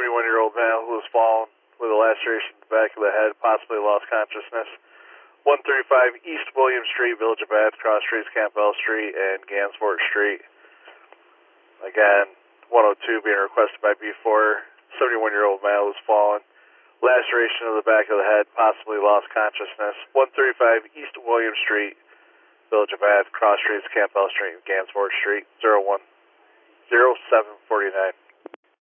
71-year-old male who was fallen with a laceration to the back of the head, possibly lost consciousness. 135 East William Street, Village of Bath, cross streets Campbell Street and Gansevoort Street. Again, 102 being requested by B4. 71-year-old male was fallen. Laceration of the back of the head, possibly lost consciousness. 135 East William Street, Village of Bath, cross streets Campbell Street and Gansevoort Street. 010749.